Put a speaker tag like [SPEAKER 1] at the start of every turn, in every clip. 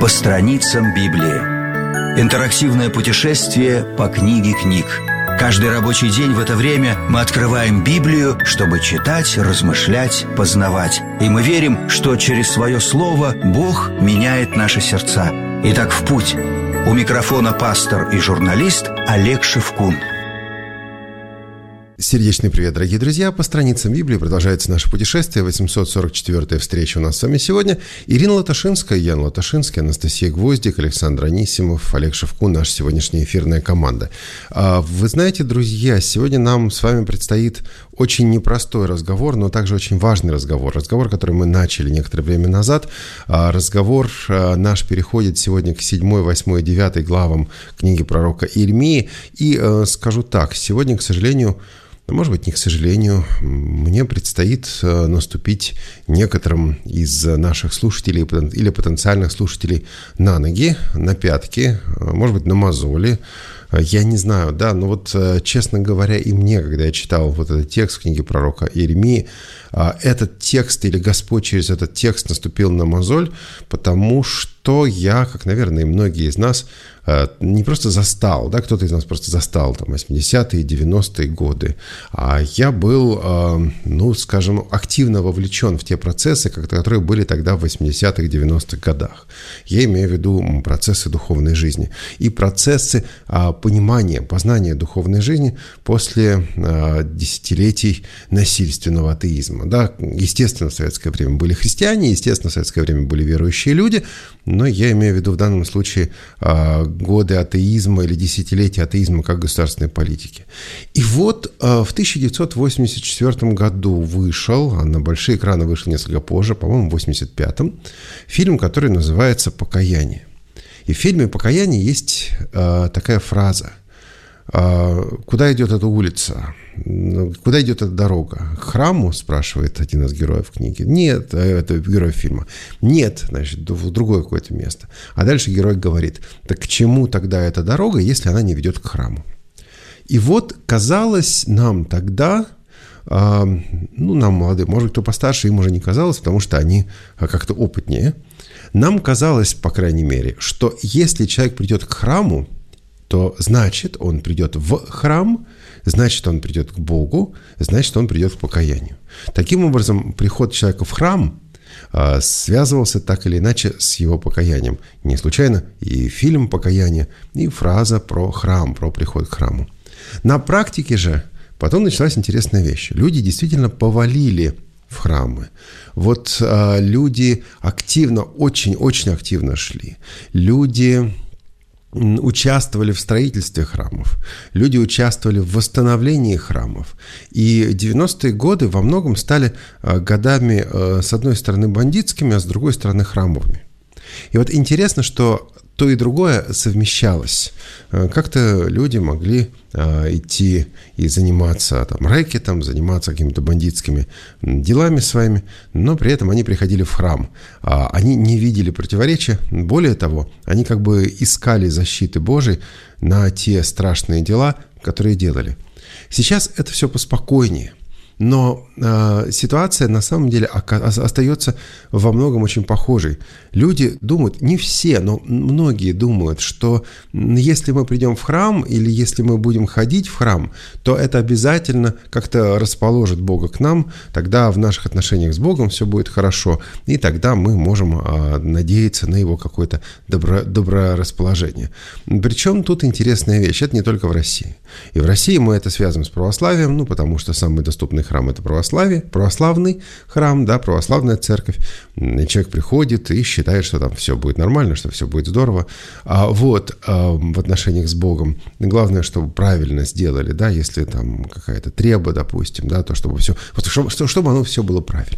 [SPEAKER 1] страницам Библии. Интерактивное путешествие по книге книг. Каждый рабочий день в это время мы открываем Библию, чтобы читать, размышлять, познавать. И мы верим, что через свое слово Бог меняет наши сердца. Итак, в путь. У микрофона пастор и журналист Олег Шевкун.
[SPEAKER 2] Сердечный привет, дорогие друзья! По страницам Библии продолжается наше путешествие. 844-я встреча у нас с вами сегодня. Ирина Латашинская, Ян Латашинский, Анастасия Гвоздик, Александр Анисимов, Олег Шевкун, наша сегодняшняя эфирная команда. Вы знаете, друзья, сегодня нам с вами предстоит очень непростой разговор, но также очень важный разговор. Разговор, который мы начали некоторое время назад. Разговор наш переходит сегодня к 7, 8, 9 главам книги пророка Иеремии. И скажу так, сегодня, к сожалению, может быть, не к сожалению, мне предстоит наступить некоторым из наших слушателей или потенциальных слушателей на ноги, на пятки, может быть, на мозоли. Я не знаю, да, но вот, честно говоря, и мне, когда я читал вот этот текст в книге пророка Иеремии, этот текст или Господь через этот текст наступил на мозоль, потому что я, как, наверное, и многие из нас, не просто застал, да, кто-то из нас просто застал там 80-е, 90-е годы, а я был, скажем, активно вовлечен в те процессы, которые были тогда в 80-х, 90-х годах. Я имею в виду процессы духовной жизни и процессы понимания, познания духовной жизни после десятилетий насильственного атеизма. Да, естественно, в советское время были христиане, естественно, в советское время были верующие люди, но я имею в виду в данном случае годы атеизма или десятилетия атеизма как государственной политики. И вот в 1984 году вышел, а на большие экраны вышел несколько позже, по-моему, в 1985-м, фильм, который называется «Покаяние». И в фильме «Покаяние» есть такая фраза: «Куда идет эта улица? Куда идет эта дорога? К храму?» — спрашивает один из героев книги. Нет, это герой фильма. Нет, значит, в другое какое-то место. А дальше герой говорит: так к чему тогда эта дорога, если она не ведет к храму? И вот казалось нам тогда, нам молодым, может быть, кто постарше, им уже не казалось, потому что они как-то опытнее. Нам казалось, по крайней мере, что если человек придет к храму, то значит, он придет в храм, значит, он придет к Богу, значит, он придет к покаянию. Таким образом, приход человека в храм связывался так или иначе с его покаянием. Не случайно и фильм «Покаяние», и фраза про храм, про приход к храму. На практике же потом началась интересная вещь. Люди действительно повалили в храмы. Вот люди активно, очень-очень активно шли. Люди участвовали в строительстве храмов, люди участвовали в восстановлении храмов. И 90-е годы во многом стали годами, с одной стороны, бандитскими, а с другой стороны, храмовыми. И вот интересно, что то и другое совмещалось. Как-то люди могли идти и заниматься рэкетом, заниматься какими-то бандитскими делами своими, но при этом они приходили в храм. Они не видели противоречия. Более того, они как бы искали защиты Божией на те страшные дела, которые делали. Сейчас это все поспокойнее. Но ситуация на самом деле остается во многом очень похожей. Люди думают, не все, но многие думают, что если мы придем в храм или если мы будем ходить в храм, то это обязательно как-то расположит Бога к нам, тогда в наших отношениях с Богом все будет хорошо, и тогда мы можем надеяться на Его какое-то доброрасположение. Причем тут интересная вещь, это не только в России. И в России мы это связываем с православием, потому что самый доступный храм – это православие, православный храм, да, православная церковь. И человек приходит и считает, что там все будет нормально, что все будет здорово. В отношениях с Богом главное, чтобы правильно сделали, да, если там какая-то треба, допустим, да, то чтобы все, чтобы оно все было правильно.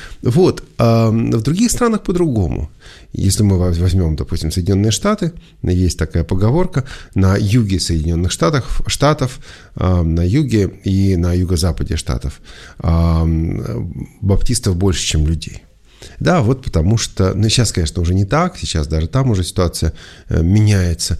[SPEAKER 2] В других странах по-другому. Если мы возьмем, допустим, Соединенные Штаты, есть такая поговорка: на юге Соединенных Штатов, на юге и на юго-западе Штатов баптистов больше, чем людей. Да, вот потому что, сейчас, конечно, уже не так, сейчас даже там уже ситуация меняется,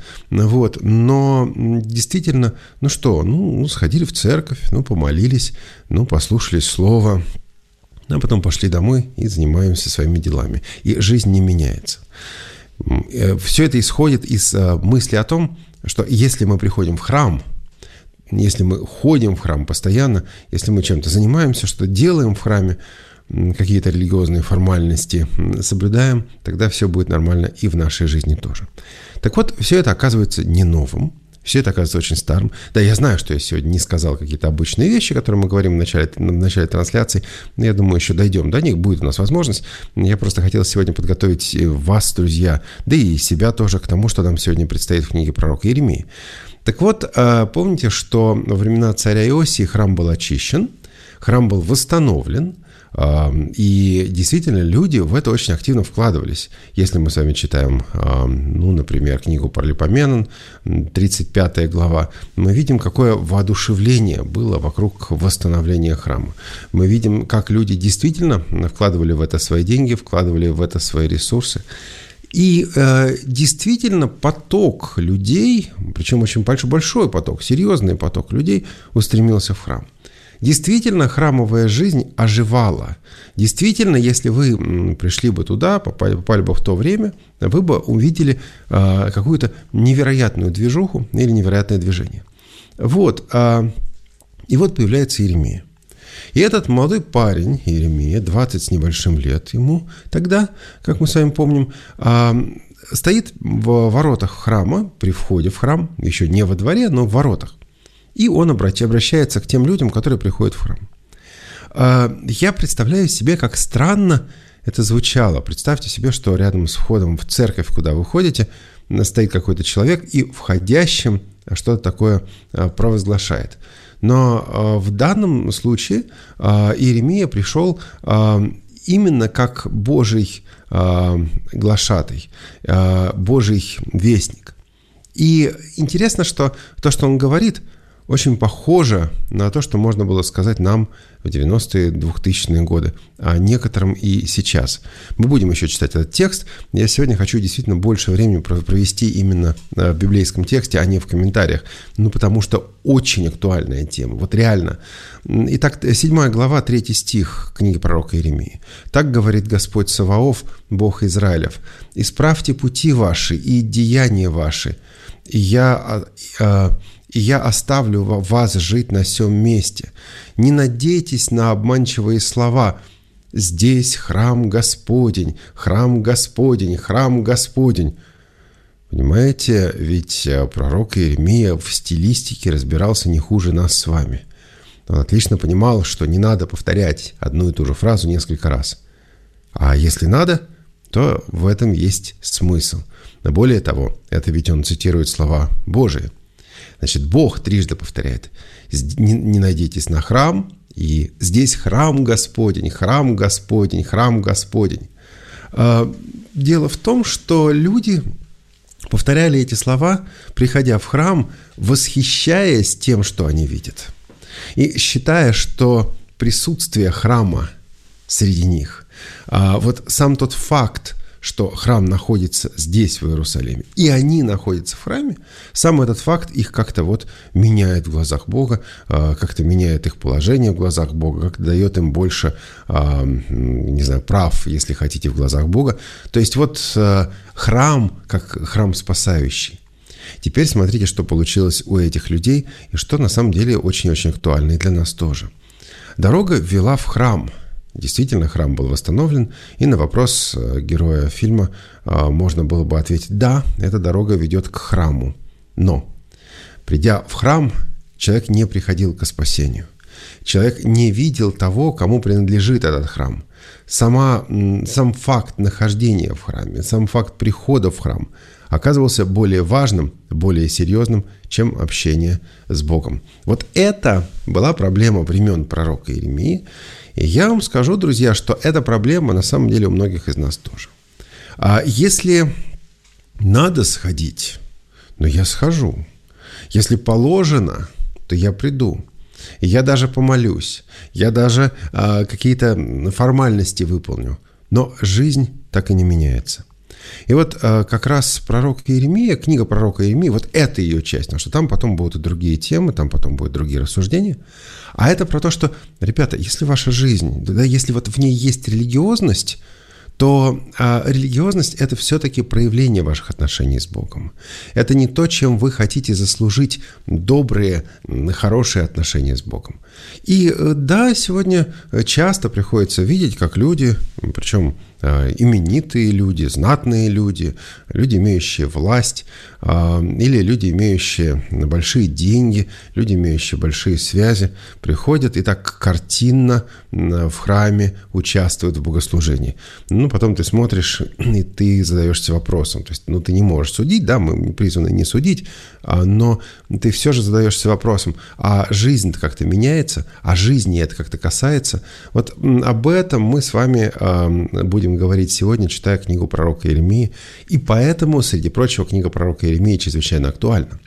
[SPEAKER 2] но действительно, сходили в церковь, помолились, послушали слово, а потом пошли домой и занимаемся своими делами. И жизнь не меняется. все это исходит из мысли о том, что если мы приходим в храм, если мы ходим в храм постоянно, если мы чем-то занимаемся, что делаем в храме, какие-то религиозные формальности соблюдаем, тогда все будет нормально и в нашей жизни тоже. Так вот, все это оказывается не новым, все это оказывается очень старым. Да, я знаю, что я сегодня не сказал какие-то обычные вещи, которые мы говорим в начале трансляции. Я думаю, еще дойдем до них, будет у нас возможность. Я просто хотел сегодня подготовить вас, друзья, да и себя тоже к тому, что нам сегодня предстоит в книге пророка Иеремии. Так вот, помните, что во времена царя Иосии храм был очищен, храм был восстановлен, и действительно люди в это очень активно вкладывались. Если мы с вами читаем, например, книгу Паралипоменон, 35 глава, мы видим, какое воодушевление было вокруг восстановления храма. Мы видим, как люди действительно вкладывали в это свои деньги, вкладывали в это свои ресурсы. И действительно поток людей, причем очень большой поток, серьезный поток людей устремился в храм. Действительно, храмовая жизнь оживала. Действительно, если вы пришли бы туда, попали бы в то время, вы бы увидели какую-то невероятную движуху или невероятное движение. Вот. И вот появляется Иеремия. И этот молодой парень, Иеремия, 20 с небольшим лет ему тогда, как мы с вами помним, стоит в воротах храма, при входе в храм, еще не во дворе, но в воротах. И он обращается к тем людям, которые приходят в храм. Я представляю себе, как странно это звучало. Представьте себе, что рядом с входом в церковь, куда вы ходите, стоит какой-то человек и входящим что-то такое провозглашает. Но в данном случае Иеремия пришел именно как Божий глашатай, Божий вестник. И интересно, что то, что он говорит, очень похоже на то, что можно было сказать нам в 90-е, 2000-е годы, а некоторым и сейчас. Мы будем еще читать этот текст. Я сегодня хочу действительно больше времени провести именно в библейском тексте, а не в комментариях. Потому что очень актуальная тема. Вот реально. Итак, 7 глава, 3 стих книги пророка Иеремии. «Так говорит Господь Саваоф, Бог Израилев: исправьте пути ваши и деяния ваши, и я оставлю вас жить на сем месте. Не надейтесь на обманчивые слова. Здесь храм Господень, храм Господень, храм Господень». Понимаете, ведь пророк Иеремия в стилистике разбирался не хуже нас с вами. Он отлично понимал, что не надо повторять одну и ту же фразу несколько раз. А если надо, то в этом есть смысл. Но более того, это ведь он цитирует слова Божии. Значит, Бог трижды повторяет: не надейтесь на храм, и здесь храм Господень, храм Господень, храм Господень. Дело в том, что люди повторяли эти слова, приходя в храм, восхищаясь тем, что они видят, и считая, что присутствие храма среди них, вот сам тот факт, что храм находится здесь, в Иерусалиме, и они находятся в храме, сам этот факт их как-то вот меняет в глазах Бога, как-то меняет их положение в глазах Бога, как-то дает им больше, не знаю, прав, если хотите, в глазах Бога. То есть вот храм, как храм спасающий. Теперь смотрите, что получилось у этих людей, и что на самом деле очень-очень актуально и для нас тоже. Дорога вела в храм. Действительно, храм был восстановлен, и на вопрос героя фильма можно было бы ответить: да, эта дорога ведет к храму. Но, придя в храм, человек не приходил к спасению. Человек не видел того, кому принадлежит этот храм. Сам факт нахождения в храме, сам факт прихода в храм оказывался более важным, более серьезным, чем общение с Богом. Вот это была проблема времен пророка Иеремии. И я вам скажу, друзья, что эта проблема на самом деле у многих из нас тоже. А если надо сходить, я схожу. Если положено, то я приду. И я даже помолюсь. Я даже какие-то формальности выполню. Но жизнь так и не меняется. И вот как раз пророк Иеремия, книга пророка Иеремии, вот это ее часть, потому что там потом будут и другие темы, там потом будут другие рассуждения. А это про то, что, ребята, если ваша жизнь, да, если вот в ней есть религиозность, то религиозность – это все-таки проявление ваших отношений с Богом. Это не то, чем вы хотите заслужить добрые, хорошие отношения с Богом. И да, сегодня часто приходится видеть, как люди, причем именитые люди, знатные люди, люди, имеющие власть, или люди, имеющие большие деньги, люди, имеющие большие связи, приходят и так картинно в храме участвуют в богослужении. Потом ты смотришь, и ты задаешься вопросом. То есть, ты не можешь судить, да, мы призваны не судить, но ты все же задаешься вопросом, а жизнь-то как-то меняется, а жизни это как-то касается. Вот об этом мы с вами будем говорить сегодня, читая книгу пророка Иеремии. И поэтому, среди прочего, книга пророка Иеремии чрезвычайно актуальна.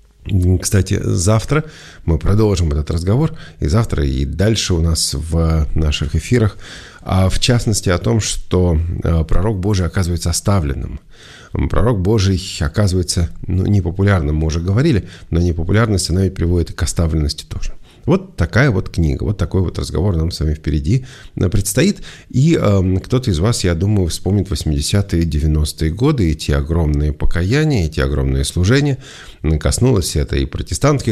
[SPEAKER 2] Кстати, завтра мы продолжим этот разговор, и завтра и дальше у нас в наших эфирах, в частности о том, что пророк Божий оказывается оставленным. Пророк Божий оказывается непопулярным, мы уже говорили, но непопулярность, она ведь приводит и к оставленности тоже. Вот такая вот книга, вот такой вот разговор нам с вами впереди предстоит. И кто-то из вас, я думаю, вспомнит 80-е, 90-е годы и те огромные покаяния, и те огромные служения. Коснулось это и протестантских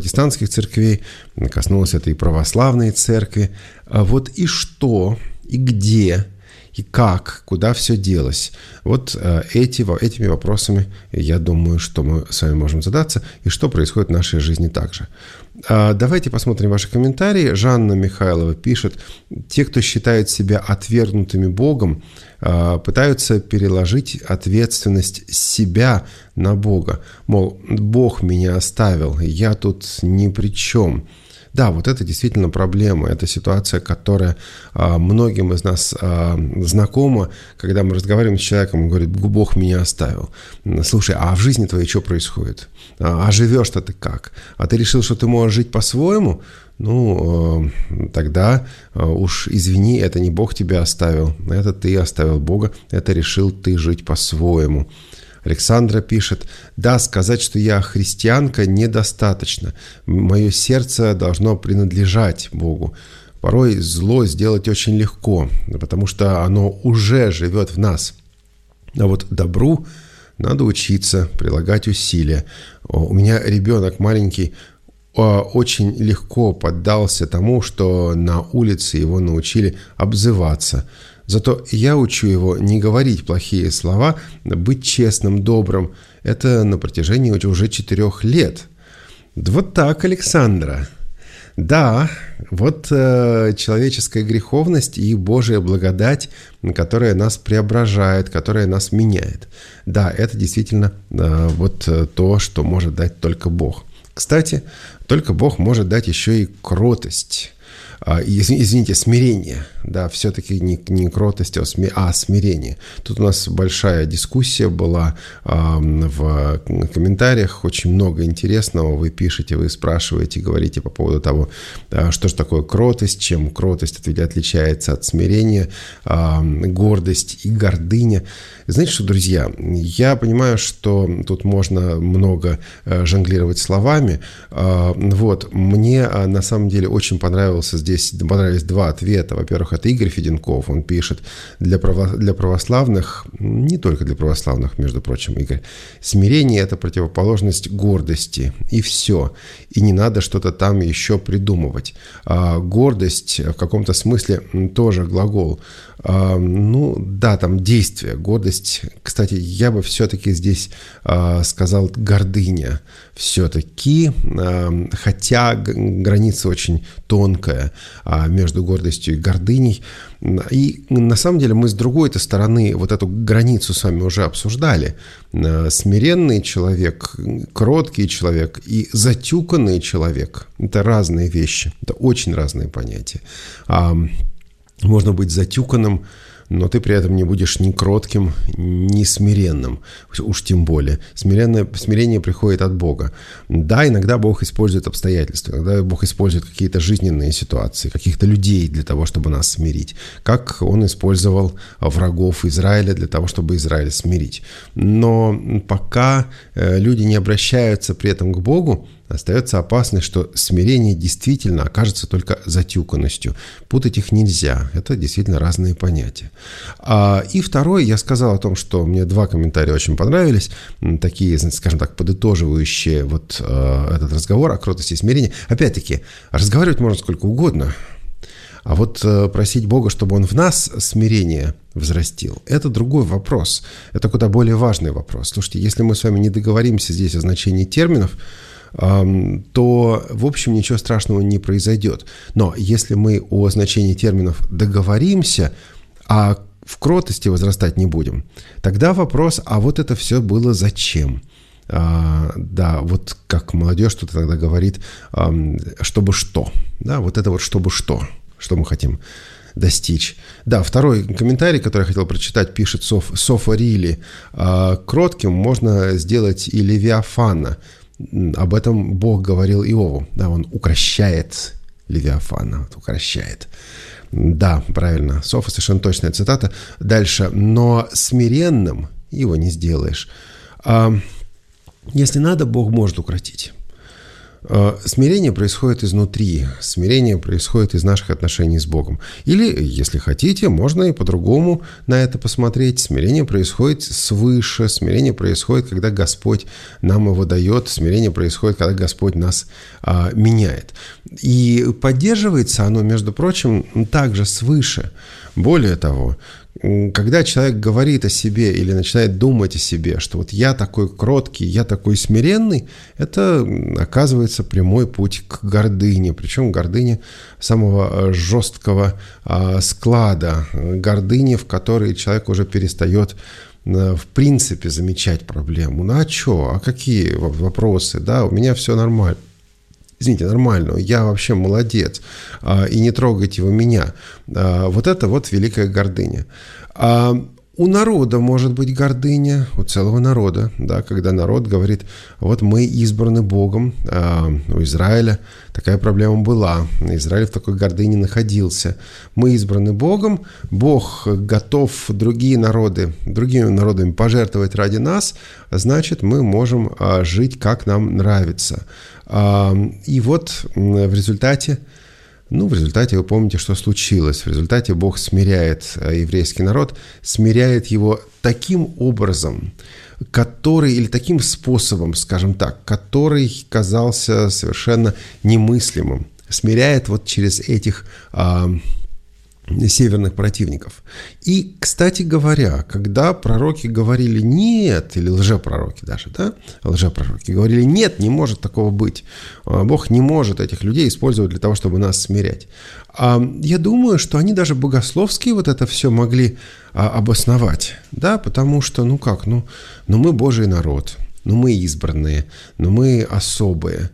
[SPEAKER 2] церквей, коснулось это и православной церкви. Вот и что, и где, и как, куда все делось. Вот этими вопросами, я думаю, что мы с вами можем задаться, и что происходит в нашей жизни также. Давайте посмотрим ваши комментарии. Жанна Михайлова пишет: те, кто считают себя отвергнутыми Богом, пытаются переложить ответственность себя на Бога. Мол, Бог меня оставил, я тут ни при чем. Да, вот это действительно проблема, это ситуация, которая многим из нас знакома, когда мы разговариваем с человеком, он говорит: Бог меня оставил. Слушай, а в жизни твоей что происходит? А живешь-то ты как? А ты решил, что ты можешь жить по-своему? Тогда уж извини, это не Бог тебя оставил, это ты оставил Бога, это решил ты жить по-своему. Александра пишет: да, сказать, что я христианка, недостаточно. Мое сердце должно принадлежать Богу. Порой зло сделать очень легко, потому что оно уже живет в нас. А вот добру надо учиться, прилагать усилия. У меня ребенок маленький очень легко поддался тому, что на улице его научили обзываться. Зато я учу его не говорить плохие слова, быть честным, добрым. Это на протяжении уже 4 лет. Вот так, Александра. Да, вот человеческая греховность и Божья благодать, которая нас преображает, которая нас меняет. Да, это действительно вот то, что может дать только Бог. Кстати, только Бог может дать еще и кротость. Извините, смирение. Да, все-таки не кротость, а смирение. Тут у нас большая дискуссия была в комментариях. Очень много интересного вы пишете, вы спрашиваете, говорите по поводу того, что же такое кротость, чем кротость отличается от смирения, гордость и гордыня. Знаете что, друзья, я понимаю, что тут можно много жонглировать словами. Вот, мне на самом деле очень понравились 2 ответа. Во-первых, это Игорь Феденков, он пишет: для православных, не только для православных, между прочим, Игорь, смирение – это противоположность гордости, и все. И не надо что-то там еще придумывать. Гордость в каком-то смысле тоже глагол. Да, там действие, гордость. Кстати, я бы все-таки здесь сказал гордыня. Все-таки, хотя граница очень тонкая между гордостью и гордыней. И на самом деле мы с другой-то стороны вот эту границу с вами уже обсуждали. Смиренный человек, кроткий человек и затюканный человек – это разные вещи, это очень разные понятия. Можно быть затюканным, но ты при этом не будешь ни кротким, ни смиренным, уж тем более. Смирение приходит от Бога. Да, иногда Бог использует обстоятельства, иногда Бог использует какие-то жизненные ситуации, каких-то людей для того, чтобы нас смирить. Как Он использовал врагов Израиля для того, чтобы Израиль смирить. Но пока люди не обращаются при этом к Богу, остается опасность, что смирение действительно окажется только затюканностью. Путать их нельзя. Это действительно разные понятия. И второе, я сказал о том, что мне 2 комментария очень понравились, такие, скажем так, подытоживающие вот этот разговор о кротости и смирении. Опять-таки, разговаривать можно сколько угодно, а вот просить Бога, чтобы Он в нас смирение взрастил, это другой вопрос. Это куда более важный вопрос. Слушайте, если мы с вами не договоримся здесь о значении терминов, то, в общем, ничего страшного не произойдет. Но если мы о значении терминов договоримся, а в кротости возрастать не будем, тогда вопрос, а вот это все было зачем? Да, вот как молодежь тут иногда говорит, чтобы что? Да, вот это вот чтобы что мы хотим достичь. Да, второй комментарий, который я хотел прочитать, пишет Софа Рили. Кротким можно сделать и Левиафана. Об этом Бог говорил Иову. Да, он укрощает Левиафана. Укрощает. Да, правильно. Софа, совершенно точная цитата. Дальше. Но смиренным его не сделаешь. Если надо, Бог может укротить. Смирение происходит изнутри, смирение происходит из наших отношений с Богом. Или, если хотите, можно и по-другому на это посмотреть. Смирение происходит свыше, смирение происходит, когда Господь нам его дает, смирение происходит, когда Господь нас меняет. И поддерживается оно, между прочим, также свыше. Более того, когда человек говорит о себе или начинает думать о себе, что вот я такой кроткий, я такой смиренный, это оказывается прямой путь к гордыне. Причем гордыне самого жесткого склада. Гордыне, в которой человек уже перестает в принципе замечать проблему. Ну а что? А какие вопросы? Да, у меня все нормально. Извините, нормально, я вообще молодец, и не трогайте вы меня. Вот это вот великая гордыня. У народа может быть гордыня, у целого народа, да, когда народ говорит, вот мы избраны Богом. У Израиля такая проблема была, Израиль в такой гордыне находился. Мы избраны Богом, Бог готов другими народами пожертвовать ради нас, значит, мы можем жить, как нам нравится. И вот в результате вы помните, что случилось. В результате Бог смиряет еврейский народ, смиряет его таким образом, или таким способом, скажем так, который казался совершенно немыслимым. Смиряет вот через этих северных противников. И, кстати говоря, когда пророки говорили «нет», или лжепророки даже, да, лжепророки говорили «нет, не может такого быть», Бог не может этих людей использовать для того, чтобы нас смирять. Я думаю, что они даже богословски вот это все могли обосновать, да, потому что, мы Божий народ, мы избранные, мы особые,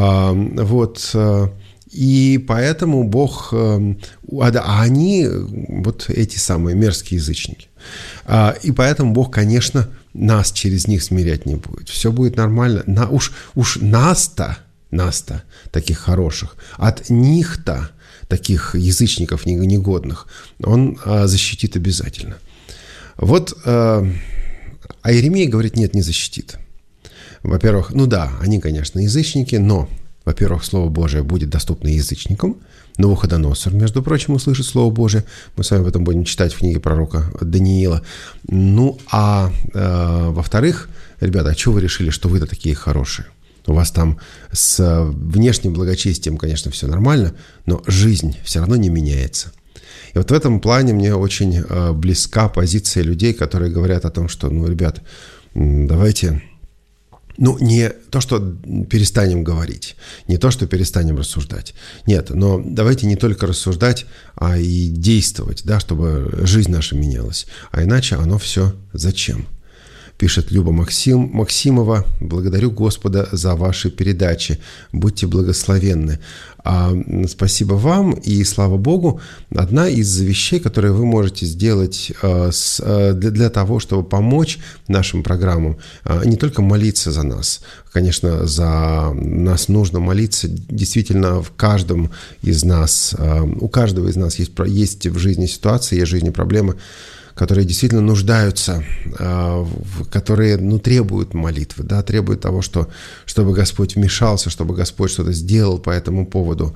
[SPEAKER 2] и поэтому Бог, они вот эти самые мерзкие язычники. И поэтому Бог, конечно, нас через них смирять не будет. Все будет нормально. Уж нас-то, таких хороших, от них-то, таких язычников негодных, Он защитит обязательно. Вот, а Иеремия говорит, нет, не защитит. Во-первых, они, конечно, язычники, но... Во-первых, Слово Божие будет доступно язычникам. Навуходоносор, между прочим, услышит Слово Божие. Мы с вами об этом будем читать в книге пророка Даниила. Во-вторых, ребята, а что вы решили, что вы-то такие хорошие? У вас там с внешним благочестием, конечно, все нормально, но жизнь все равно не меняется. И вот в этом плане мне очень близка позиция людей, которые говорят о том, что, ребят, давайте... не то, что перестанем говорить, не то, что перестанем рассуждать. Нет, но давайте не только рассуждать, а и действовать, да, чтобы жизнь наша менялась. А иначе оно все зачем? Пишет Люба Максимова. Благодарю Господа за ваши передачи. Будьте благословенны. Спасибо вам и слава Богу. Одна из вещей, которые вы можете сделать для того, чтобы помочь нашим программам, не только молиться за нас. Конечно, за нас нужно молиться. Действительно, у каждого из нас есть в жизни ситуации, есть в жизни проблемы, которые действительно нуждаются, которые требуют молитвы, да, требуют того, чтобы Господь вмешался, чтобы Господь что-то сделал по этому поводу.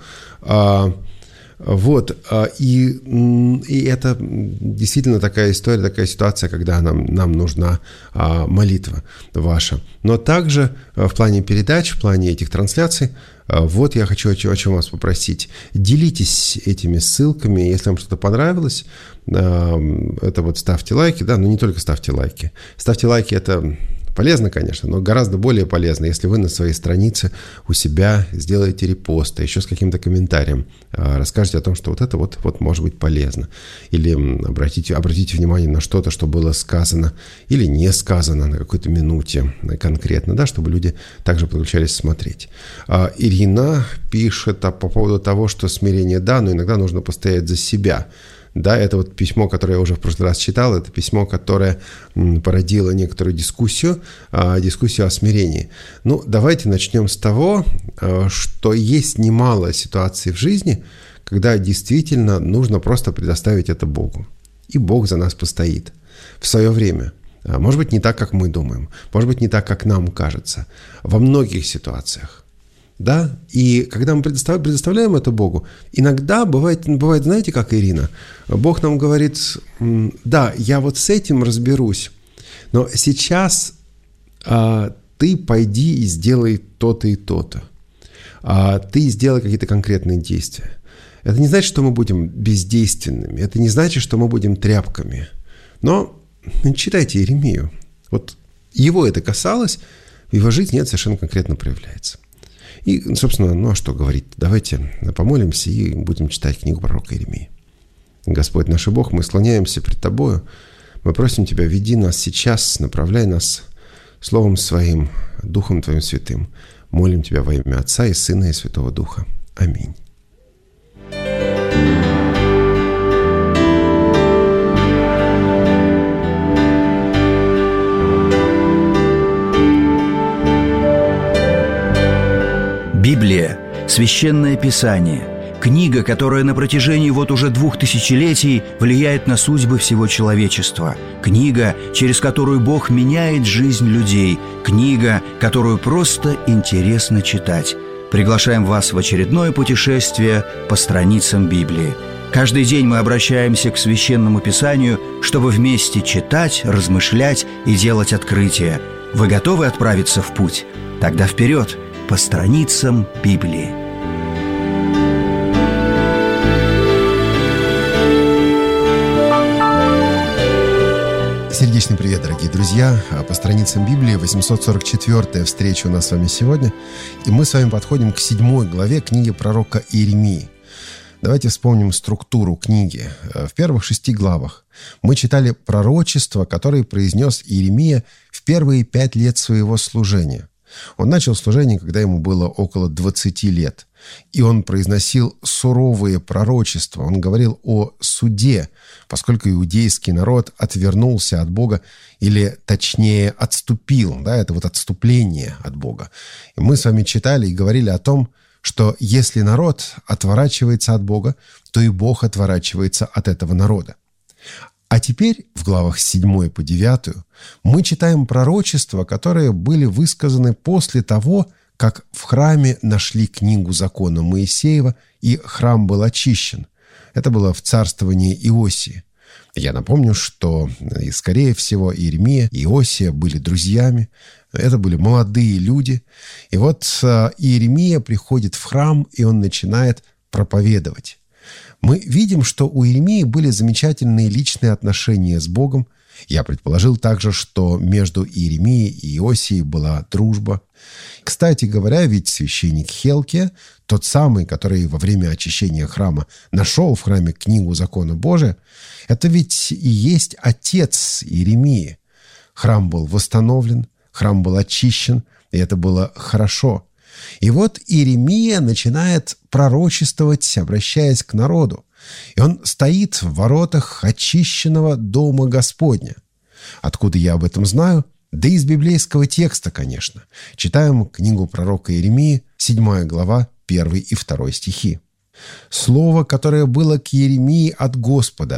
[SPEAKER 2] И это действительно такая история, такая ситуация, когда нам нужна молитва ваша. Но также в плане передач, в плане этих трансляций, я хочу о чем вас попросить. Делитесь этими ссылками, если вам что-то понравилось. Это ставьте лайки, да, но не только ставьте лайки. Ставьте лайки, это полезно, конечно, но гораздо более полезно, если вы на своей странице у себя сделаете репост, еще с каким-то комментарием расскажете о том, что это может быть полезно. Или обратите внимание на что-то, что было сказано или не сказано на какой-то минуте конкретно, да, чтобы люди также подключались смотреть. Ирина пишет по поводу того, что смирение да, но иногда нужно постоять за себя. Да, это письмо, которое я уже в прошлый раз читал, это письмо, которое породило некоторую дискуссию о смирении. Давайте начнем с того, что есть немало ситуаций в жизни, когда действительно нужно просто предоставить это Богу. И Бог за нас постоит в свое время. Может быть, не так, как мы думаем, может быть, не так, как нам кажется, во многих ситуациях. Да? И когда мы предоставляем это Богу, иногда бывает, знаете, как Ирина, Бог нам говорит: да, я с этим разберусь, но сейчас ты пойди и сделай то-то и то-то. Ты сделай какие-то конкретные действия. Это не значит, что мы будем бездейственными, это не значит, что мы будем тряпками. Но читайте Иеремию. Его это касалось, в его жизни это совершенно конкретно проявляется. И, собственно, что говорить? Давайте помолимся и будем читать книгу пророка Иеремии. Господь наш Бог, мы склоняемся пред Тобою. Мы просим Тебя, веди нас сейчас, направляй нас Словом Своим, Духом Твоим Святым. Молим Тебя во имя Отца и Сына и Святого Духа. Аминь.
[SPEAKER 1] Библия – Священное Писание, книга, которая на протяжении уже 2000 летий влияет на судьбы всего человечества, книга, через которую Бог меняет жизнь людей, книга, которую просто интересно читать. Приглашаем вас в очередное путешествие по страницам Библии. Каждый день мы обращаемся к Священному Писанию, чтобы вместе читать, размышлять и делать открытия. Вы готовы отправиться в путь? Тогда вперед! По страницам Библии.
[SPEAKER 2] Сердечный привет, дорогие друзья! По страницам Библии 844-я встреча у нас с вами сегодня. И мы с вами подходим к 7 главе книги пророка Иеремии. Давайте вспомним структуру книги. В первых 6 главах мы читали пророчества, которые произнес Иеремия в первые 5 лет своего служения. Он начал служение, когда ему было около 20 лет. И он произносил суровые пророчества. Он говорил о суде, поскольку иудейский народ отвернулся от Бога, или точнее отступил. Да, это отступление от Бога. И мы с вами читали и говорили о том, что если народ отворачивается от Бога, то и Бог отворачивается от этого народа. А теперь в главах с 7 по 9 мы читаем пророчества, которые были высказаны после того, как в храме нашли книгу закона Моисеева, и храм был очищен. Это было в царствовании Иосии. Я напомню, что, скорее всего, Иеремия и Иосия были друзьями. Это были молодые люди. И Иеремия приходит в храм, и он начинает проповедовать. Мы видим, что у Иеремии были замечательные личные отношения с Богом. Я предположил также, что между Иеремией и Иосией была дружба. Кстати говоря, ведь священник Хилкия, тот самый, который во время очищения храма нашел в храме книгу закона Божия, это ведь и есть отец Иеремии. Храм был восстановлен, храм был очищен, и это было хорошо. И Иеремия начинает пророчествовать, обращаясь к народу. И он стоит в воротах очищенного дома Господня. Откуда я об этом знаю? Да из библейского текста, конечно. Читаем книгу пророка Иеремии, 7 глава, 1 и 2 стихи. «Слово, которое было к Иеремии от Господа,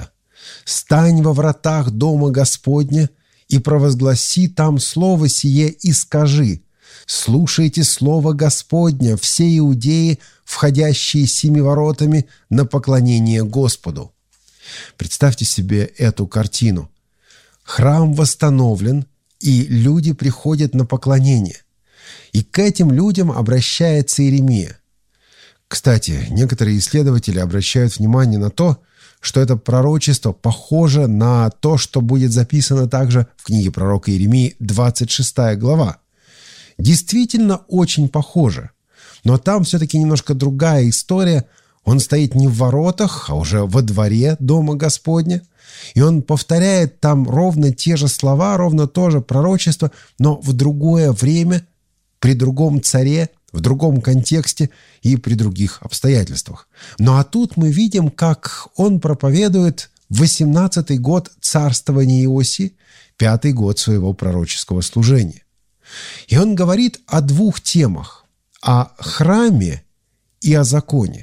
[SPEAKER 2] «Стань во вратах дома Господня и провозгласи там слово сие и скажи: слушайте слово Господня, все иудеи, входящие семи воротами на поклонение Господу». Представьте себе эту картину. Храм восстановлен, и люди приходят на поклонение. И к этим людям обращается Иеремия. Кстати, некоторые исследователи обращают внимание на то, что это пророчество похоже на то, что будет записано также в книге пророка Иеремии, 26 глава. Действительно очень похоже. Но там все-таки немножко другая история. Он стоит не в воротах, а уже во дворе дома Господня. И он повторяет там ровно те же слова, ровно то же пророчество, но в другое время, при другом царе, в другом контексте и при других обстоятельствах. Ну а тут мы видим, как он проповедует 18-й год царствования Иосии, 5-й год своего пророческого служения. И он говорит о двух темах – о храме и о законе.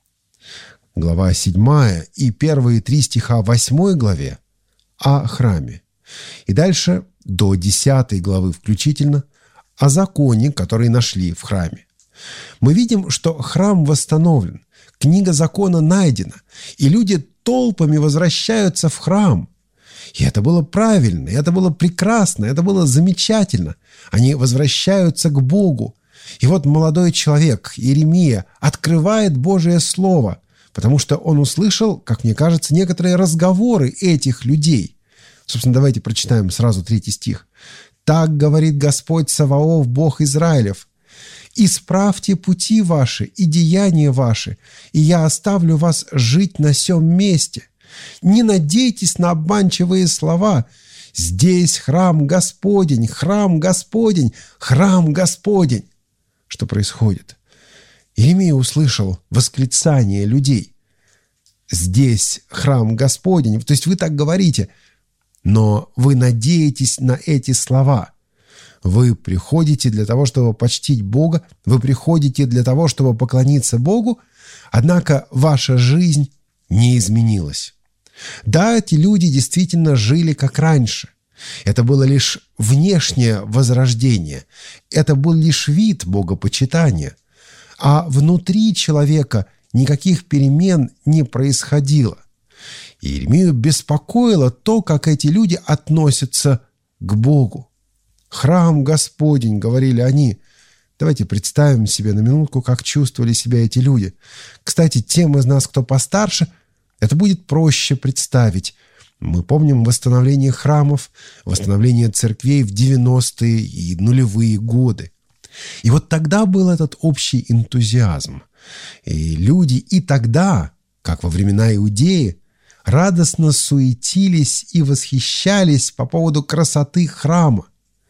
[SPEAKER 2] Глава 7 и первые 3 стиха 8 главе о храме. И дальше до 10 главы включительно о законе, который нашли в храме. Мы видим, что храм восстановлен, книга закона найдена, и люди толпами возвращаются в храм. И это было правильно, это было прекрасно, это было замечательно. Они возвращаются к Богу. И вот молодой человек, Иеремия, открывает Божие Слово, потому что он услышал, как мне кажется, некоторые разговоры этих людей. Собственно, давайте прочитаем сразу 3 стих. «Так говорит Господь Саваоф, Бог Израилев: исправьте пути ваши и деяния ваши, и я оставлю вас жить на сем месте. Не надейтесь на обманчивые слова. Здесь храм Господень, храм Господень, храм Господень». Что происходит? Иеремия услышал восклицание людей. «Здесь храм Господень». То есть вы так говорите, но вы надеетесь на эти слова. Вы приходите для того, чтобы почтить Бога, вы приходите для того, чтобы поклониться Богу, однако ваша жизнь не изменилась. Да, эти люди действительно жили как раньше. Это было лишь внешнее возрождение, это был лишь вид богопочитания, а внутри человека никаких перемен не происходило. Иеремию беспокоило то, как эти люди относятся к Богу. «Храм Господень», — говорили они. Давайте представим себе на минутку, как чувствовали себя эти люди. Кстати, тем из нас, кто постарше, это будет проще представить. Мы помним восстановление храмов, восстановление церквей в 90-е и нулевые годы. И вот тогда был этот общий энтузиазм. И люди и тогда, как во времена Иудеи, радостно суетились и восхищались по поводу красоты храма.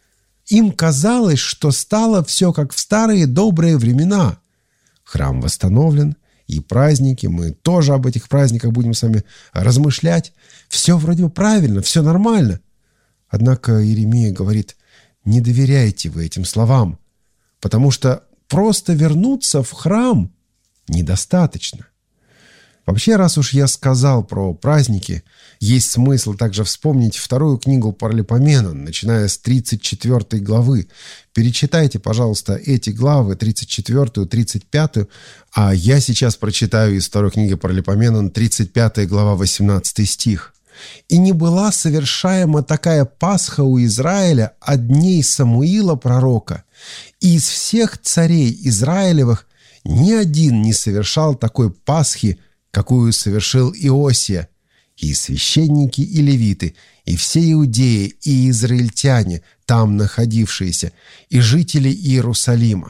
[SPEAKER 2] Им казалось, что стало все как в старые добрые времена. Храм восстановлен, и праздники, мы тоже об этих праздниках будем с вами размышлять. Все вроде бы правильно, все нормально. Однако Иеремия говорит: не доверяйте вы этим словам, потому что просто вернуться в храм недостаточно. Вообще, раз уж я сказал про праздники, есть смысл также вспомнить 2 книгу Паралипоменон, начиная с 34 главы. Перечитайте, пожалуйста, эти главы, 34-ю, 35-ю, а я сейчас прочитаю из 2 книги Паралипоменон, 35 глава, 18 стих. «И не была совершаема такая Пасха у Израиля от дней Самуила пророка, и из всех царей Израилевых ни один не совершал такой Пасхи, какую совершил Иосия, и священники, и левиты, и все иудеи, и израильтяне, там находившиеся, и жители Иерусалима.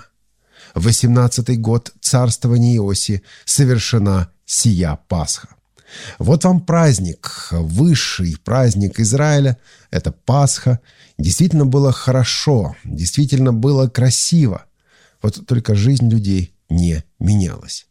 [SPEAKER 2] В 18-й год царствования Иосии совершена сия Пасха». Вот вам праздник, высший праздник Израиля, это Пасха. Действительно было хорошо, действительно было красиво. Вот только жизнь людей не менялась.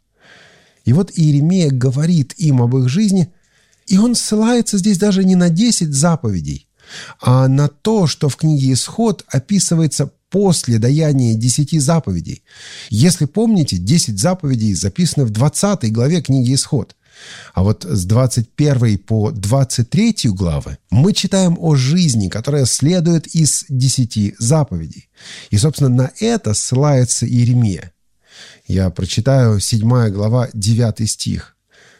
[SPEAKER 2] И вот Иеремия говорит им об их жизни, и он ссылается здесь даже не на 10 заповедей, а на то, что в книге «Исход» описывается после даяния 10 заповедей. Если помните, 10 заповедей записаны в 20 главе книги «Исход». А вот с 21 по 23 главы мы читаем о жизни, которая следует из 10 заповедей. И, собственно, на это ссылается Иеремия. Я прочитаю 7 глава, 9 стих.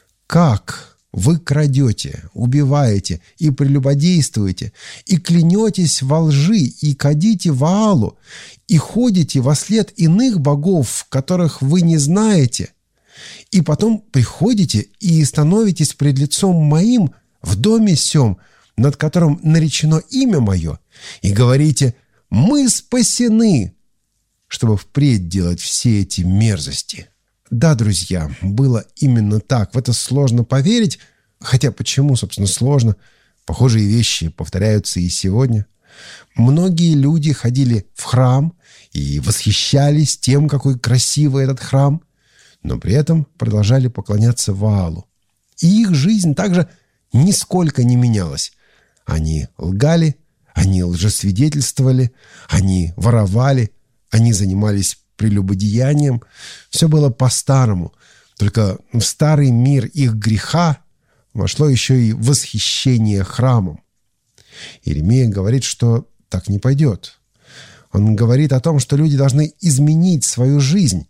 [SPEAKER 2] «Как вы крадете, убиваете и прелюбодействуете, и клянетесь во лжи, и кадите Ваалу, и ходите во след иных богов, которых вы не знаете, и потом приходите и становитесь пред лицом моим в доме сем, над которым наречено имя мое, и говорите: мы спасены, чтобы впредь делать все эти мерзости». Да, друзья, было именно так. В это сложно поверить. Хотя почему, собственно, сложно? Похожие вещи повторяются и сегодня. Многие люди ходили в храм и восхищались тем, какой красивый этот храм, но при этом продолжали поклоняться Ваалу. И их жизнь также нисколько не менялась. Они лгали, они лжесвидетельствовали, они воровали, они занимались прелюбодеянием. Все было по-старому. Только в старый мир их греха вошло еще и восхищение храмом. Иеремия говорит, что так не пойдет. Он говорит о том, что люди должны изменить свою жизнь.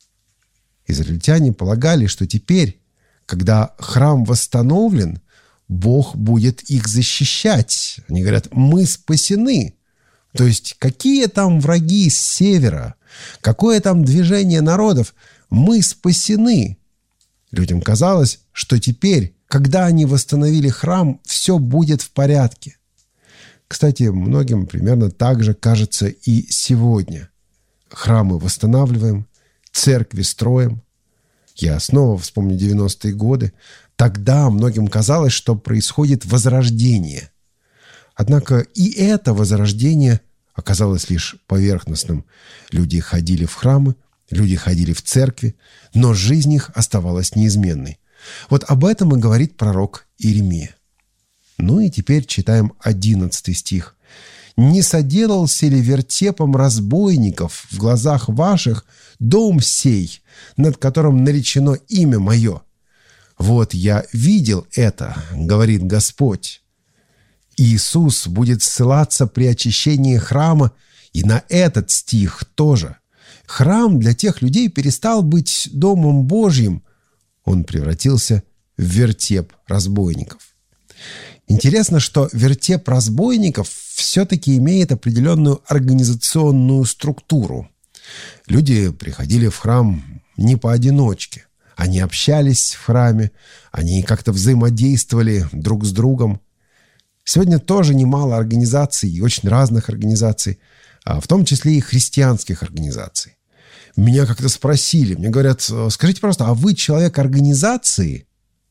[SPEAKER 2] Израильтяне полагали, что теперь, когда храм восстановлен, Бог будет их защищать. Они говорят: мы спасены. То есть какие там враги с севера? Какое там движение народов? Мы спасены. Людям казалось, что теперь, когда они восстановили храм, все будет в порядке. Кстати, многим примерно так же кажется и сегодня. Храмы восстанавливаем, церкви строим. Я снова вспомню 90-е годы. Тогда многим казалось, что происходит возрождение. Однако и это возрождение оказалось лишь поверхностным. Люди ходили в храмы, люди ходили в церкви, но жизнь их оставалась неизменной. Вот об этом и говорит пророк Иеремия. Ну и теперь читаем 11 стих. «Не соделался ли вертепом разбойников в глазах ваших дом сей, над которым наречено имя мое? Вот я видел это, говорит Господь». Иисус будет ссылаться при очищении храма и на этот стих тоже. Храм для тех людей перестал быть домом Божьим. Он превратился в вертеп разбойников. Интересно, что вертеп разбойников все-таки имеет определенную организационную структуру. Люди приходили в храм не поодиночке. Они общались в храме, они как-то взаимодействовали друг с другом. Сегодня тоже немало организаций, и очень разных организаций, в том числе и христианских организаций. Меня как-то спросили, мне говорят: скажите, пожалуйста, а вы человек организации?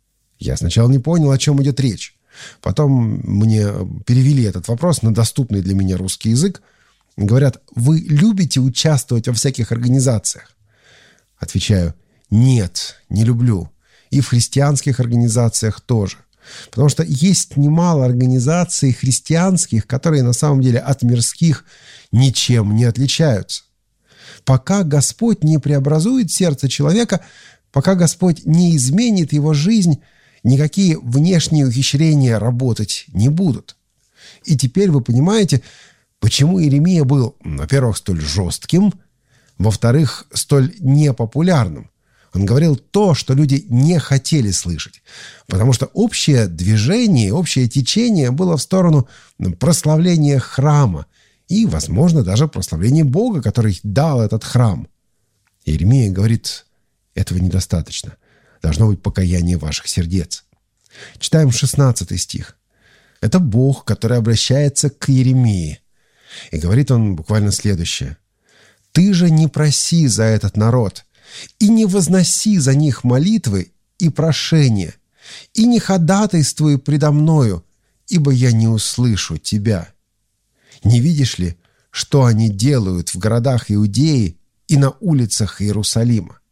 [SPEAKER 2] Я сначала не понял, о чем идет речь. Потом мне перевели этот вопрос на доступный для меня русский язык. Говорят: вы любите участвовать во всяких организациях? Отвечаю: нет, не люблю. И в христианских организациях тоже. Потому что есть немало организаций христианских, которые на самом деле от мирских ничем не отличаются. Пока Господь не преобразует сердце человека, пока Господь не изменит его жизнь, никакие внешние ухищрения работать не будут. И теперь вы понимаете, почему Иеремия был, во-первых, столь жестким, во-вторых, столь непопулярным. Он говорил то, что люди не хотели слышать, потому что общее движение, общее течение было в сторону прославления храма и, возможно, даже прославления Бога, который дал этот храм. Иеремия говорит: этого недостаточно. Должно быть покаяние ваших сердец. Читаем 16 стих. Это Бог, который обращается к Иеремии. И говорит он буквально следующее. «Ты же не проси за этот народ, и не возноси за них молитвы и прошения, и не ходатайствуй предо мною, ибо я не услышу тебя. Не видишь ли, что они делают в городах Иудеи и на улицах Иерусалима?»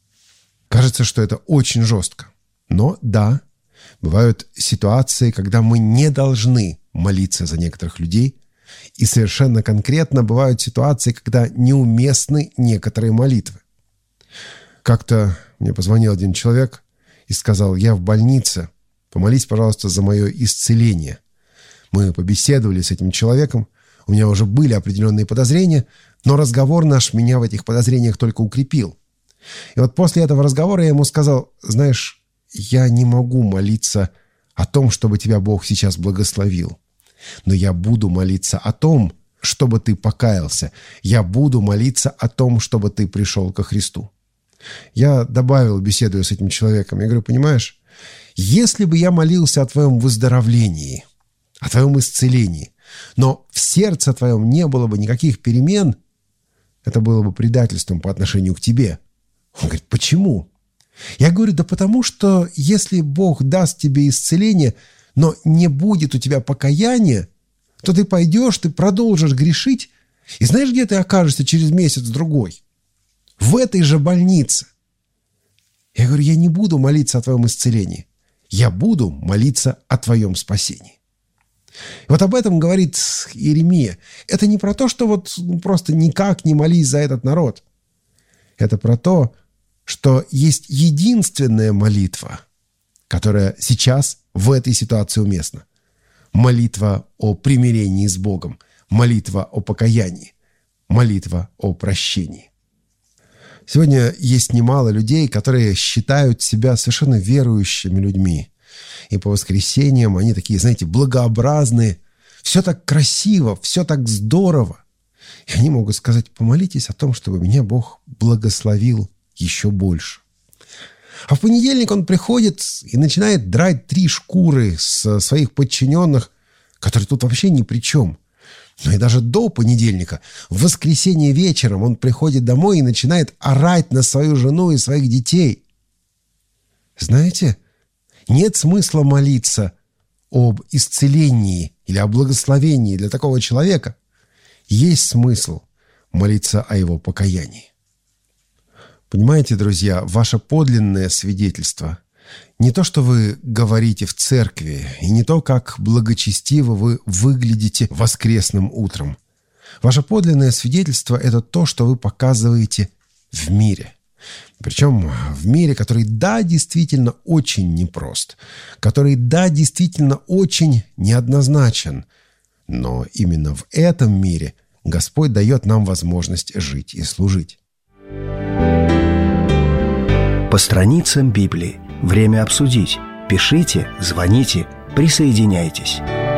[SPEAKER 2] Кажется, что это очень жестко. Но да, бывают ситуации, когда мы не должны молиться за некоторых людей, и совершенно конкретно бывают ситуации, когда неуместны некоторые молитвы. Как-то мне позвонил один человек и сказал: «Я в больнице, помолись, пожалуйста, за мое исцеление». Мы побеседовали с этим человеком, у меня уже были определенные подозрения, но разговор наш меня в этих подозрениях только укрепил. И вот после этого разговора я ему сказал: «Знаешь, я не могу молиться о том, чтобы тебя Бог сейчас благословил, но я буду молиться о том, чтобы ты покаялся. Я буду молиться о том, чтобы ты пришел ко Христу». Я добавил, беседуя с этим человеком, я говорю: «Понимаешь, если бы я молился о твоем выздоровлении, о твоем исцелении, но в сердце твоем не было бы никаких перемен, это было бы предательством по отношению к тебе». Он говорит: «Почему?» Я говорю: «Да потому что если Бог даст тебе исцеление, но не будет у тебя покаяния, то ты пойдешь, ты продолжишь грешить, и знаешь, где ты окажешься через месяц-другой? В этой же больнице». Я говорю: «Я не буду молиться о твоем исцелении, я буду молиться о твоем спасении». И вот об этом говорит Иеремия. Это не про то, что вот просто никак не молись за этот народ. Это про то, что есть единственная молитва, которая сейчас в этой ситуации уместна. Молитва о примирении с Богом, молитва о покаянии, молитва о прощении. Сегодня есть немало людей, которые считают себя совершенно верующими людьми. И по воскресеньям они такие, знаете, благообразные. Все так красиво, все так здорово. И они могут сказать: «Помолитесь о том, чтобы меня Бог благословил еще больше». А в понедельник он приходит и начинает драть 3 шкуры с своих подчиненных, которые тут вообще ни при чем. Но и даже до понедельника, в воскресенье вечером, он приходит домой и начинает орать на свою жену и своих детей. Знаете, нет смысла молиться об исцелении или о благословении для такого человека. Есть смысл молиться о его покаянии. Понимаете, друзья, ваше подлинное свидетельство не то, что вы говорите в церкви, и не то, как благочестиво вы выглядите воскресным утром. Ваше подлинное свидетельство – это то, что вы показываете в мире. Причем в мире, который, да, действительно очень непрост, который, да, действительно очень неоднозначен. Но именно в этом мире Господь дает нам возможность жить и служить.
[SPEAKER 1] По страницам Библии. Время обсудить. Пишите, звоните, присоединяйтесь.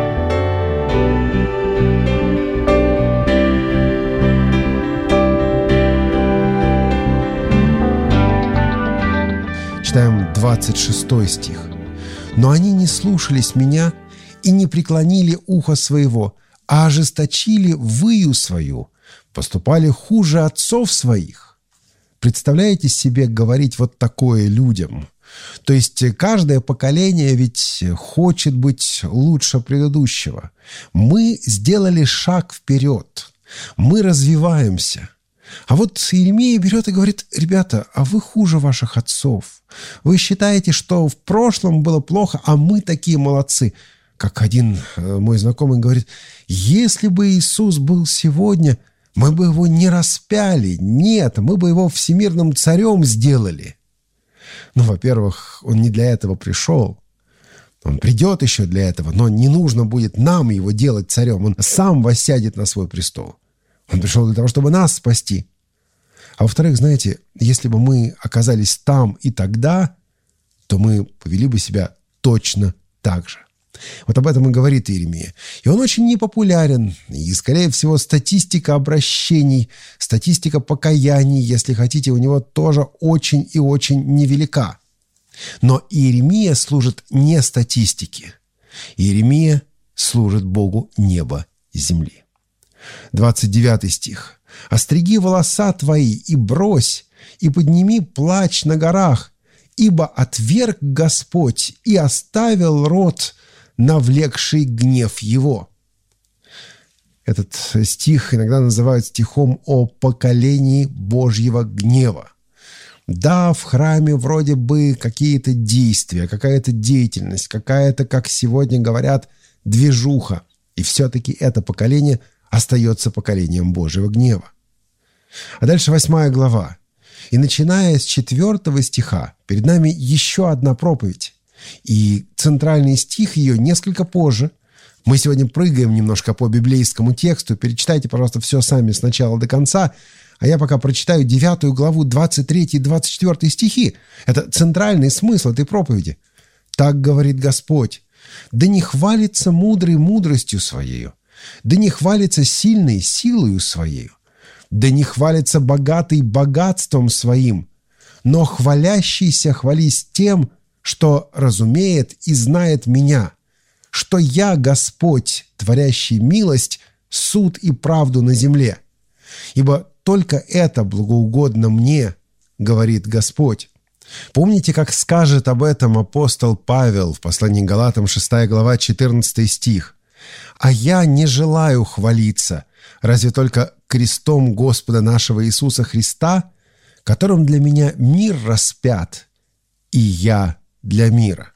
[SPEAKER 2] Читаем 26 стих. «Но они не слушались меня и не преклонили ухо своего, а ожесточили выю свою, поступали хуже отцов своих». Представляете себе говорить вот такое людям? То есть каждое поколение ведь хочет быть лучше предыдущего. Мы сделали шаг вперед. Мы развиваемся. А вот Иеремия берет и говорит: «Ребята, а вы хуже ваших отцов. Вы считаете, что в прошлом было плохо, а мы такие молодцы». Как один мой знакомый говорит: «Если бы Иисус был сегодня, мы бы его не распяли. Нет, мы бы его всемирным царем сделали». Ну, во-первых, он не для этого пришел. Он придет еще для этого, но не нужно будет нам его делать царем. Он сам воссядет на свой престол. Он пришел для того, чтобы нас спасти. А во-вторых, знаете, если бы мы оказались там и тогда, то мы повели бы себя точно так же. Вот об этом и говорит Иеремия. И он очень непопулярен. И, скорее всего, статистика обращений, статистика покаяний, если хотите, у него тоже очень и очень невелика. Но Иеремия служит не статистике. Иеремия служит Богу неба и земли. 29 стих. «Остриги волоса твои и брось, и подними плач на горах, ибо отверг Господь и оставил род, навлекший гнев его». Этот стих иногда называют стихом о поколении Божьего гнева. Да, в храме вроде бы какие-то действия, какая-то деятельность, какая-то, как сегодня говорят, движуха. И все-таки это поколение остается поколением Божьего гнева. А дальше 8 глава. И начиная с 4 стиха, перед нами еще одна проповедь. И центральный стих ее несколько позже. Мы сегодня прыгаем немножко по библейскому тексту. Перечитайте, пожалуйста, все сами с начала до конца. А я пока прочитаю 9 главу, 23 и 24 стихи. Это центральный смысл этой проповеди. «Так говорит Господь, да не хвалится мудрый мудростью своею, да не хвалится сильный силою своею, да не хвалится богатый богатством своим, но хвалящийся хвались тем, что разумеет и знает меня, что я Господь, творящий милость, суд и правду на земле. Ибо только это благоугодно мне, говорит Господь». Помните, как скажет об этом апостол Павел в послании к Галатам, 6 глава, 14 стих? «А я не желаю хвалиться, разве только крестом Господа нашего Иисуса Христа, которым для меня мир распят, и я для мира».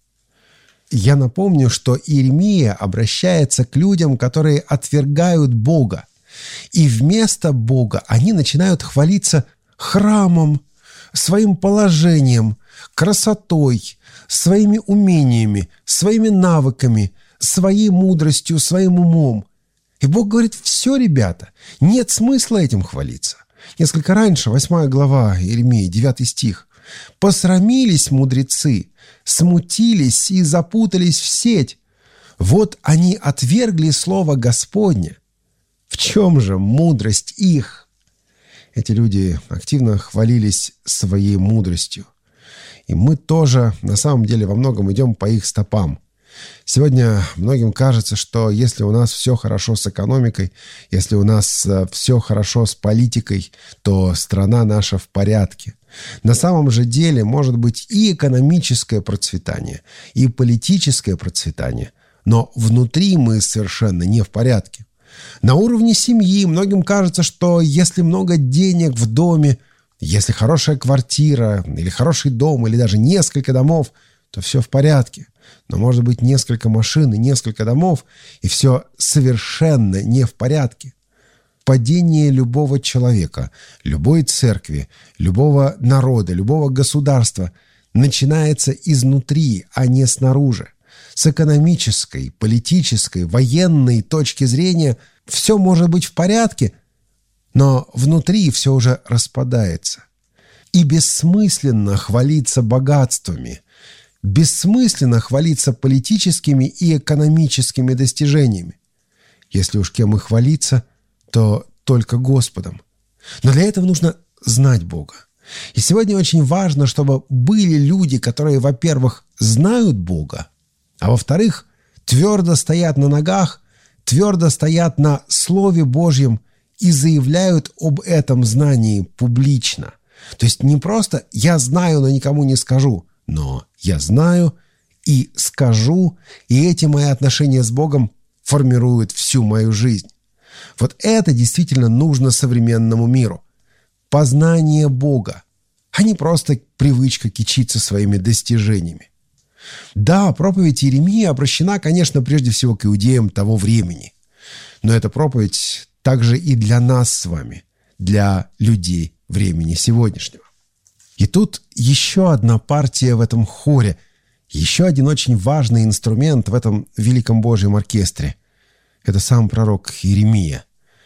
[SPEAKER 2] Я напомню, что Иеремия обращается к людям, которые отвергают Бога. И вместо Бога они начинают хвалиться храмом, своим положением, красотой, своими умениями, своими навыками, своей мудростью, своим умом. И Бог говорит: все, ребята, нет смысла этим хвалиться. Несколько раньше, 8 глава Иеремии, 9 стих. «Посрамились мудрецы, смутились и запутались в сеть. Вот они отвергли слово Господне. В чем же мудрость их?» Эти люди активно хвалились своей мудростью. И мы тоже, на самом деле, во многом идем по их стопам. Сегодня многим кажется, что если у нас все хорошо с экономикой, если у нас все хорошо с политикой, то страна наша в порядке. На самом же деле может быть и экономическое процветание, и политическое процветание, но внутри мы совершенно не в порядке. На уровне семьи многим кажется, что если много денег в доме, если хорошая квартира, или хороший дом, или даже несколько домов, то все в порядке. Но может быть несколько машин и несколько домов, и все совершенно не в порядке. Падение любого человека, любой церкви, любого народа, любого государства начинается изнутри, а не снаружи. С экономической, политической, военной точки зрения все может быть в порядке, но внутри все уже распадается. И бессмысленно хвалиться богатствами, бессмысленно хвалиться политическими и экономическими достижениями. Если уж кем и хвалиться, то только Господом. Но для этого нужно знать Бога. И сегодня очень важно, чтобы были люди, которые, во-первых, знают Бога, а во-вторых, твердо стоят на ногах, твердо стоят на Слове Божьем и заявляют об этом знании публично. То есть не просто «я знаю, но никому не скажу», но «я знаю и скажу», и эти мои отношения с Богом формируют всю мою жизнь. Вот это действительно нужно современному миру. Познание Бога, а не просто привычка кичиться своими достижениями. Да, проповедь Иеремии обращена, конечно, прежде всего к иудеям того времени. Но эта проповедь также и для нас с вами, для людей времени сегодняшнего. И тут еще одна партия в этом хоре, еще один очень важный инструмент в этом великом Божьем оркестре. Это сам пророк Иеремия,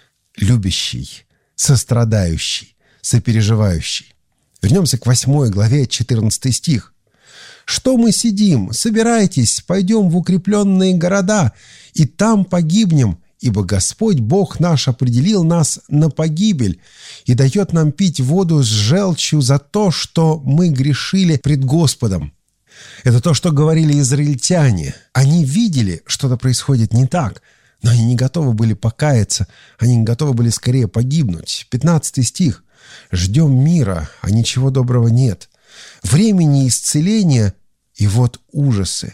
[SPEAKER 2] любящий, сострадающий, сопереживающий. Вернемся к 8 главе, 14 стих. «Что мы сидим? Собирайтесь, пойдем в укрепленные города, и там погибнем, ибо Господь Бог наш определил нас на погибель и дает нам пить воду с желчью за то, что мы грешили пред Господом». Это то, что говорили израильтяне. Они видели, что-то происходит не так, но они не готовы были покаяться, они не готовы были скорее погибнуть. 15 стих. «Ждем мира, а ничего доброго нет. Времени исцеления, и вот ужасы.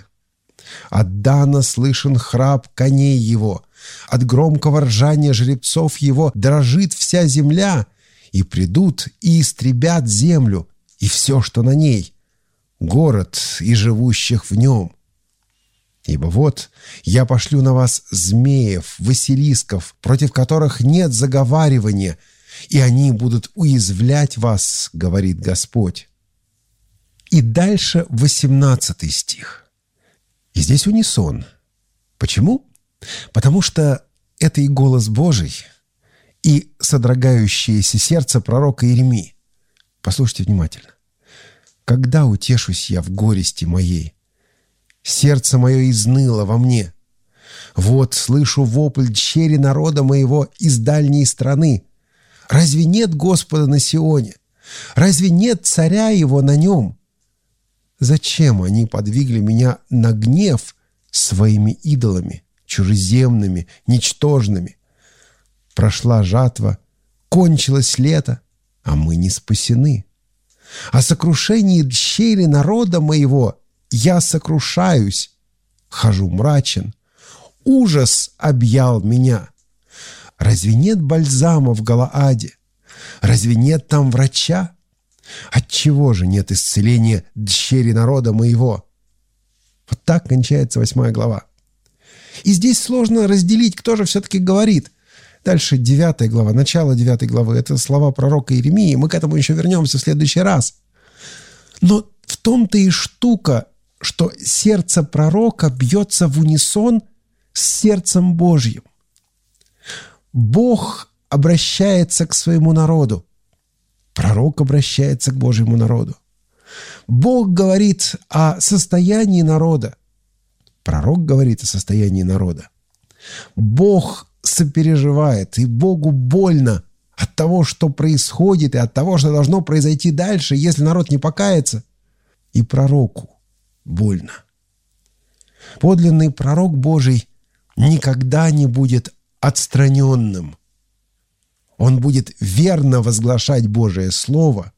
[SPEAKER 2] От Дана слышен храп коней его, от громкого ржания жеребцов его дрожит вся земля, и придут и истребят землю, и все, что на ней, город и живущих в нем. Ибо вот я пошлю на вас змеев, василисков, против которых нет заговаривания, и они будут уязвлять вас, говорит Господь». И дальше 18 стих. И здесь унисон. Почему? Потому что это и голос Божий, и содрогающееся сердце пророка Иеремии. Послушайте внимательно. «Когда утешусь я в горести моей? Сердце мое изныло во мне. Вот слышу вопль дщери народа моего из дальней страны. Разве нет Господа на Сионе? Разве нет царя его на нем? Зачем они подвигли меня на гнев своими идолами, чужеземными, ничтожными? Прошла жатва, кончилось лето, а мы не спасены. О сокрушении дщери народа моего я сокрушаюсь, хожу мрачен. Ужас объял меня. Разве нет бальзама в Галааде? Разве нет там врача? Отчего же нет исцеления дщери народа моего?» Вот так кончается 8 глава. И здесь сложно разделить, кто же все-таки говорит. Дальше 9 глава, начало 9 главы. Это слова пророка Иеремии. Мы к этому еще вернемся в следующий раз. Но в том-то и штука, что сердце пророка бьется в унисон с сердцем Божьим. Бог обращается к своему народу. Пророк обращается к Божьему народу. Бог говорит о состоянии народа. Пророк говорит о состоянии народа. Бог сопереживает, и Богу больно от того, что происходит, и от того, что должно произойти дальше, если народ не покается. И пророку больно. Подлинный пророк Божий никогда не будет отстраненным. Он будет верно возглашать Божие Слово,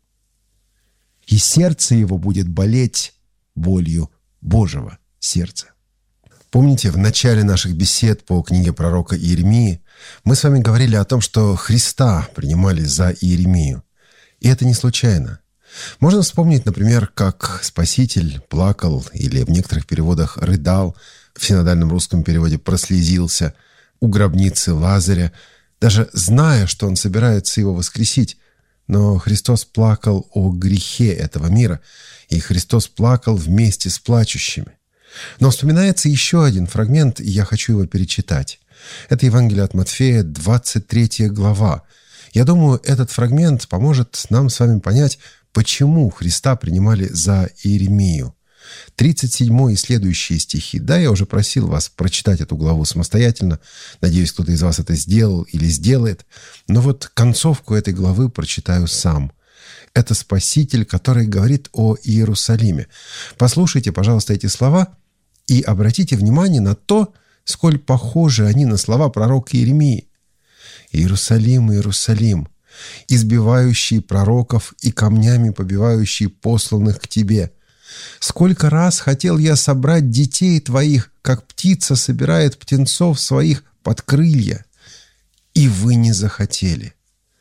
[SPEAKER 2] и сердце его будет болеть болью Божьего сердца. Помните, в начале наших бесед по книге пророка Иеремии мы с вами говорили о том, что Христа принимали за Иеремию. И это не случайно. Можно вспомнить, например, как Спаситель плакал или в некоторых переводах рыдал, в синодальном русском переводе прослезился у гробницы Лазаря, даже зная, что он собирается его воскресить. Но Христос плакал о грехе этого мира, и Христос плакал вместе с плачущими. Но вспоминается еще один фрагмент, и я хочу его перечитать. Это Евангелие от Матфея, 23 глава. Я думаю, этот фрагмент поможет нам с вами понять, почему Христа принимали за Иеремию. 37 и следующие стихи. Да, я уже просил вас прочитать эту главу самостоятельно. Надеюсь, кто-то из вас это сделал или сделает. Но вот концовку этой главы прочитаю сам. Это Спаситель, который говорит о Иерусалиме. Послушайте, пожалуйста, эти слова и обратите внимание на то, сколь похожи они на слова пророка Иеремии. «Иерусалим, Иерусалим, избивающий пророков и камнями побивающий посланных к тебе. Сколько раз хотел я собрать детей твоих, как птица собирает птенцов своих под крылья, и вы не захотели.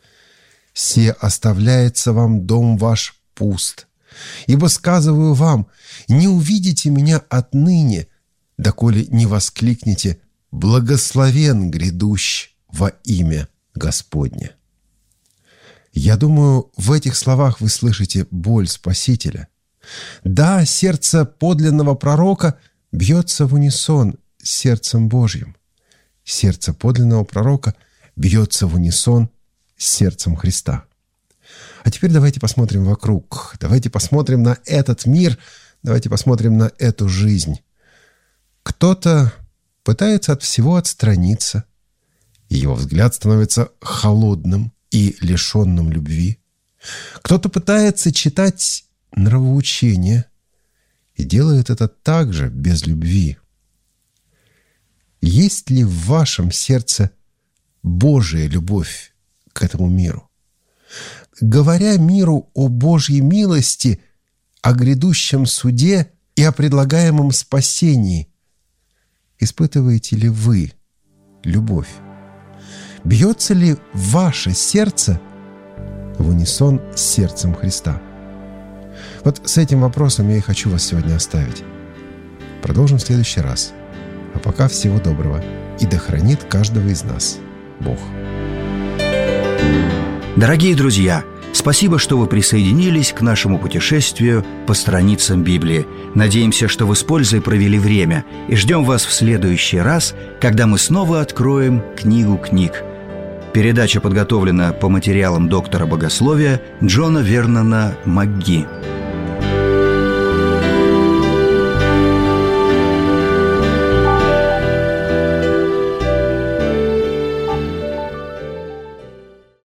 [SPEAKER 2] Се оставляется вам дом ваш пуст, ибо сказываю вам, не увидите меня отныне, доколе не воскликнете: благословен грядущ во имя Господне». Я думаю, в этих словах вы слышите боль Спасителя. Да, сердце подлинного пророка бьется в унисон с сердцем Божьим. Сердце подлинного пророка бьется в унисон с сердцем Христа. А теперь давайте посмотрим вокруг. Давайте посмотрим на этот мир. Давайте посмотрим на эту жизнь. Кто-то пытается от всего отстраниться, и его взгляд становится холодным и лишенным любви. Кто-то пытается читать нравоучение и делает это также без любви. Есть ли в вашем сердце Божья любовь к этому миру? Говоря миру о Божьей милости, о грядущем суде и о предлагаемом спасении, испытываете ли вы любовь? Бьется ли ваше сердце в унисон с сердцем Христа? Вот с этим вопросом я и хочу вас сегодня оставить. Продолжим в следующий раз. А пока всего доброго. И да хранит каждого из нас Бог.
[SPEAKER 1] Дорогие друзья, спасибо, что вы присоединились к нашему путешествию по страницам Библии. Надеемся, что вы с пользой провели время, и ждем вас в следующий раз, когда мы снова откроем книгу книг. Передача подготовлена по материалам доктора богословия Джона Вернона МакГи.